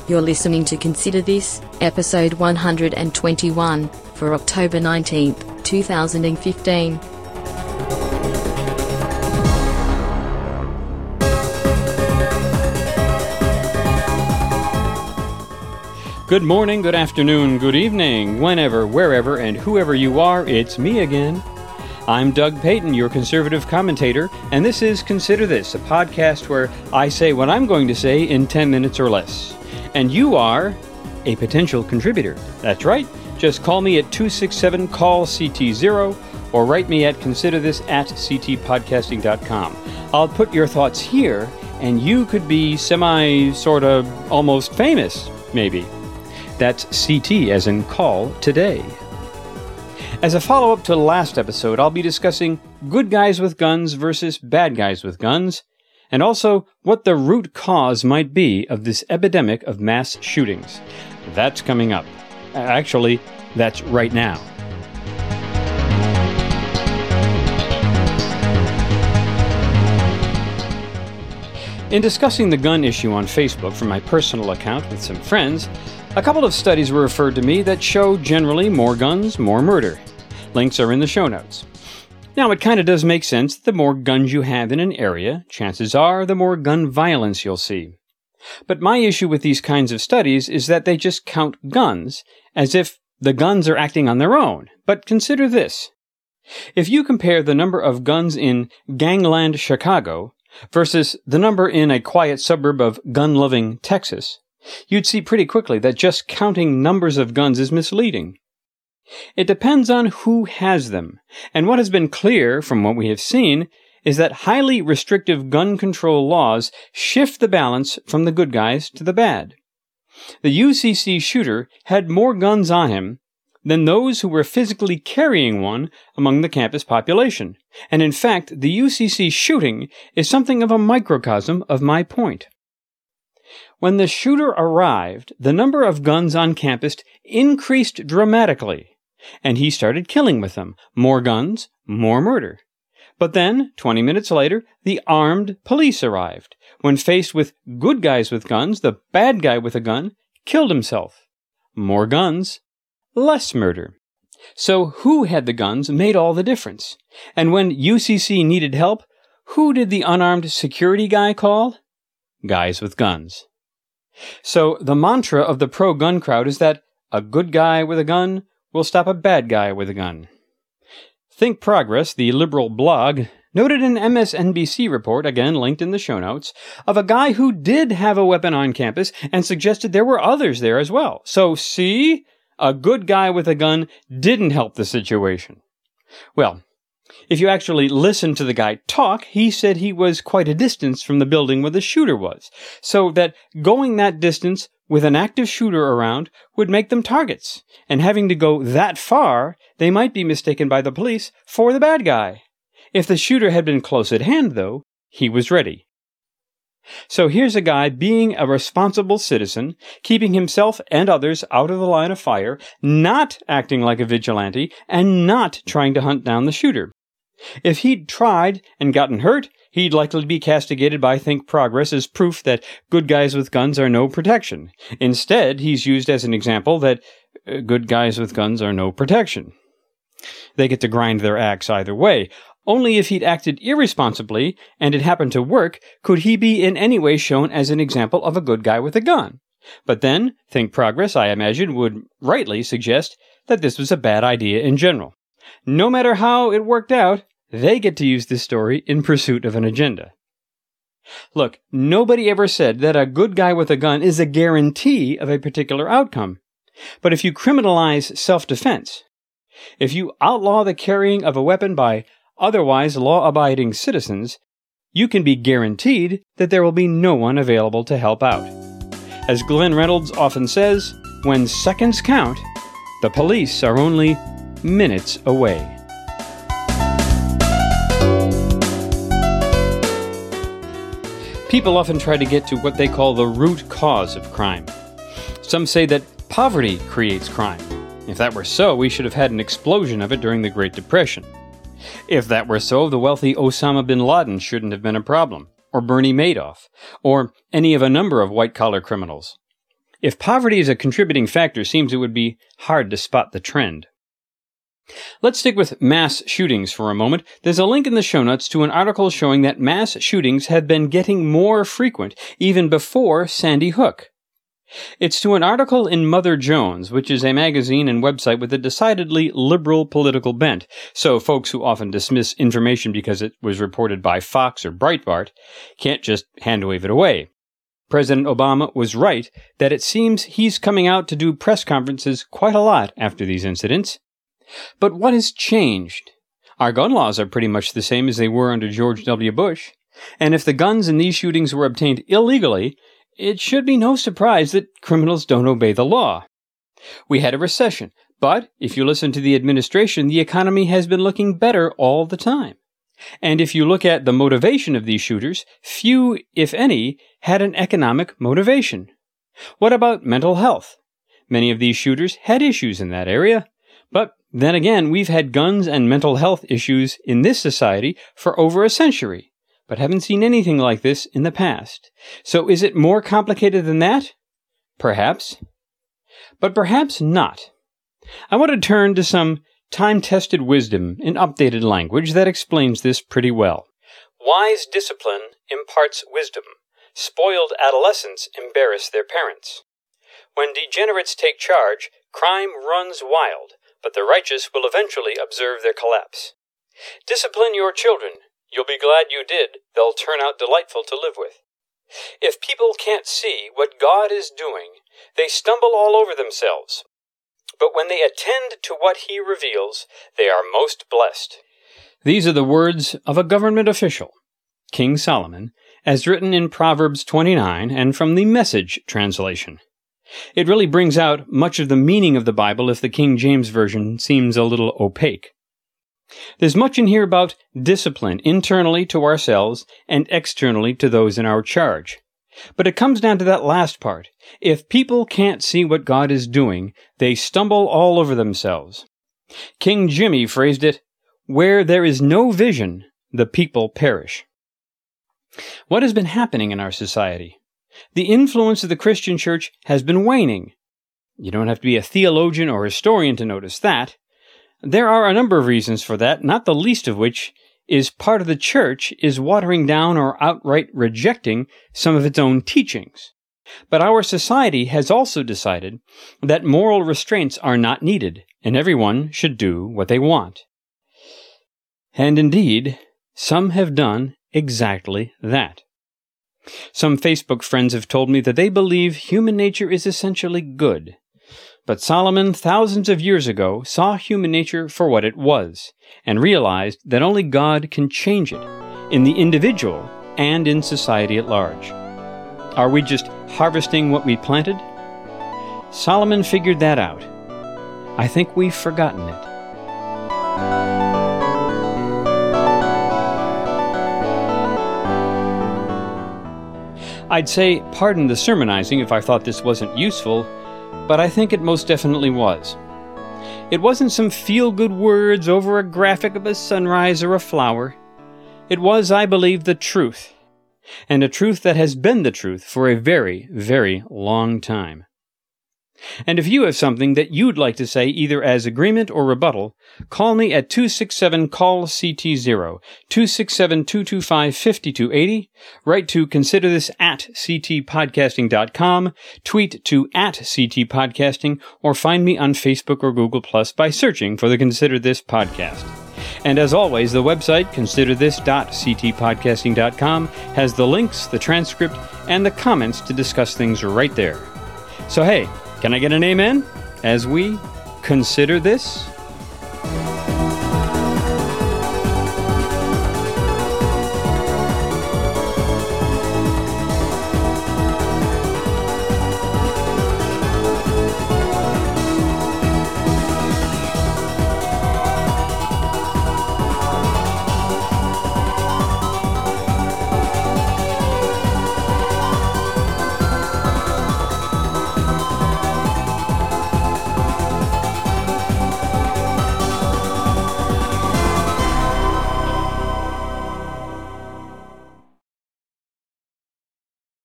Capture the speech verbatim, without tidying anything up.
You're listening to Consider This, episode one hundred twenty-one, for October nineteenth, two thousand fifteen. Good morning, good afternoon, good evening, whenever, wherever, and whoever you are, it's me again. I'm Doug Payton, your conservative commentator, and this is Consider This, a podcast where I say what I'm going to say in ten minutes or less. And you are a potential contributor. That's right. Just call me at two six seven, call C T zero or write me at consider this at c t podcasting dot com. I'll put your thoughts here, and you could be semi, sort of, almost famous, maybe. That's C T as in call today. As a follow-up to the last episode, I'll be discussing good guys with guns versus bad guys with guns, and also what the root cause might be of this epidemic of mass shootings. That's coming up. Actually, that's right now. In discussing the gun issue on Facebook from my personal account with some friends, a couple of studies were referred to me that show generally more guns, more murder. Links are in the show notes. Now, it kind of does make sense that the more guns you have in an area, chances are the more gun violence you'll see. But my issue with these kinds of studies is that they just count guns, as if the guns are acting on their own. But consider this. If you compare the number of guns in gangland Chicago versus the number in a quiet suburb of gun-loving Texas, you'd see pretty quickly that just counting numbers of guns is misleading. It depends on who has them, and what has been clear from what we have seen is that highly restrictive gun control laws shift the balance from the good guys to the bad. The U C C shooter had more guns on him than those who were physically carrying one among the campus population, and in fact, the U C C shooting is something of a microcosm of my point. When the shooter arrived, the number of guns on campus increased dramatically, and he started killing with them. More guns, more murder. But then, twenty minutes later, the armed police arrived. When faced with good guys with guns, the bad guy with a gun killed himself. More guns, less murder. So who had the guns made all the difference. And when U C C needed help, who did the unarmed security guy call? Guys with guns. So the mantra of the pro-gun crowd is that a good guy with a gun will stop a bad guy with a gun. Think Progress, the liberal blog, noted an M S N B C report, again linked in the show notes, of a guy who did have a weapon on campus and suggested there were others there as well. So see, a good guy with a gun didn't help the situation. Well, if you actually listen to the guy talk, he said he was quite a distance from the building where the shooter was, so that going that distance with an active shooter around would make them targets, and having to go that far, they might be mistaken by the police for the bad guy. If the shooter had been close at hand, though, he was ready. So here's a guy being a responsible citizen, keeping himself and others out of the line of fire, not acting like a vigilante, and not trying to hunt down the shooter. If he'd tried and gotten hurt, he'd likely be castigated by Think Progress as proof that good guys with guns are no protection. Instead, he's used as an example that uh, good guys with guns are no protection. They get to grind their axe either way. Only if he'd acted irresponsibly and it happened to work could he be in any way shown as an example of a good guy with a gun. But then, Think Progress, I imagine, would rightly suggest that this was a bad idea in general. No matter how it worked out, they get to use this story in pursuit of an agenda. Look, nobody ever said that a good guy with a gun is a guarantee of a particular outcome. But if you criminalize self-defense, if you outlaw the carrying of a weapon by otherwise law-abiding citizens, you can be guaranteed that there will be no one available to help out. As Glenn Reynolds often says, when seconds count, the police are only minutes away. People often try to get to what they call the root cause of crime. Some say that poverty creates crime. If that were so, we should have had an explosion of it during the Great Depression. If that were so, the wealthy Osama bin Laden shouldn't have been a problem, or Bernie Madoff, or any of a number of white-collar criminals. If poverty is a contributing factor, it seems it would be hard to spot the trend. Let's stick with mass shootings for a moment. There's a link in the show notes to an article showing that mass shootings have been getting more frequent, even before Sandy Hook. It's to an article in Mother Jones, which is a magazine and website with a decidedly liberal political bent, so folks who often dismiss information because it was reported by Fox or Breitbart can't just hand-wave it away. President Obama was right that it seems he's coming out to do press conferences quite a lot after these incidents. But what has changed? Our gun laws are pretty much the same as they were under George W. Bush, and if the guns in these shootings were obtained illegally, it should be no surprise that criminals don't obey the law. We had a recession, but if you listen to the administration, the economy has been looking better all the time. And if you look at the motivation of these shooters, few, if any, had an economic motivation. What about mental health? Many of these shooters had issues in that area, but then again, we've had guns and mental health issues in this society for over a century, but haven't seen anything like this in the past. So is it more complicated than that? Perhaps. But perhaps not. I want to turn to some time-tested wisdom in updated language that explains this pretty well. Wise discipline imparts wisdom. Spoiled adolescents embarrass their parents. When degenerates take charge, crime runs wild, but the righteous will eventually observe their collapse. Discipline your children. You'll be glad you did. They'll turn out delightful to live with. If people can't see what God is doing, they stumble all over themselves. But when they attend to what He reveals, they are most blessed. These are the words of a government official, King Solomon, as written in Proverbs twenty-nine and from the Message translation. It really brings out much of the meaning of the Bible if the King James Version seems a little opaque. There's much in here about discipline internally to ourselves and externally to those in our charge. But it comes down to that last part. If people can't see what God is doing, they stumble all over themselves. King Jimmy phrased it, "Where there is no vision, the people perish." What has been happening in our society? The influence of the Christian church has been waning. You don't have to be a theologian or historian to notice that. There are a number of reasons for that, not the least of which is part of the church is watering down or outright rejecting some of its own teachings. But our society has also decided that moral restraints are not needed, and everyone should do what they want. And indeed, some have done exactly that. Some Facebook friends have told me that they believe human nature is essentially good. But Solomon, thousands of years ago, saw human nature for what it was, and realized that only God can change it, in the individual and in society at large. Are we just harvesting what we planted? Solomon figured that out. I think we've forgotten it. I'd say pardon the sermonizing if I thought this wasn't useful, but I think it most definitely was. It wasn't some feel-good words over a graphic of a sunrise or a flower. It was, I believe, the truth, and a truth that has been the truth for a very, very long time. And if you have something that you'd like to say either as agreement or rebuttal, call me at two six seven call C T zero, two six seven, two two five, five two eight zero, write to consider this at c t podcasting dot com, tweet to at c t podcasting, or find me on Facebook or Google Plus by searching for the Consider This podcast. And as always, the website, consider this dot c t podcasting dot com, has the links, the transcript, and the comments to discuss things right there. So hey, can I get an amen as we consider this?